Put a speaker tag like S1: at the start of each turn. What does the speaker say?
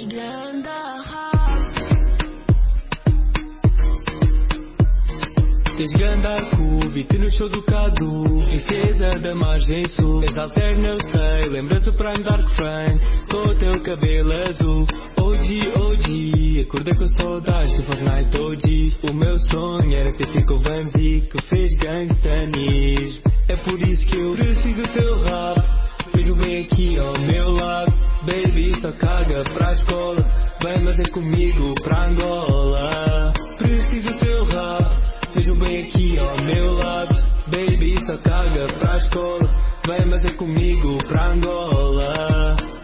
S1: Tens ganda cu, vi-te no show do Cadu, princesa da margem sul. És alterna, eu sei, lembras o Prime Dark Frame, com o teu cabelo azul. OG, OG, acorda com saudades do Fortnite OG. O meu sonho era ter fico com Vamsi, que fez gangstanismo. É por isso que eu preciso do teu rabo, vejo bem aqui ao meu lado. Baby, só caga para a escola, vem mas é comigo para Angola. Preciso do teu rabo, vejo bem aqui ao meu lado. Baby, só caga para a escola, vem mas é comigo para Angola.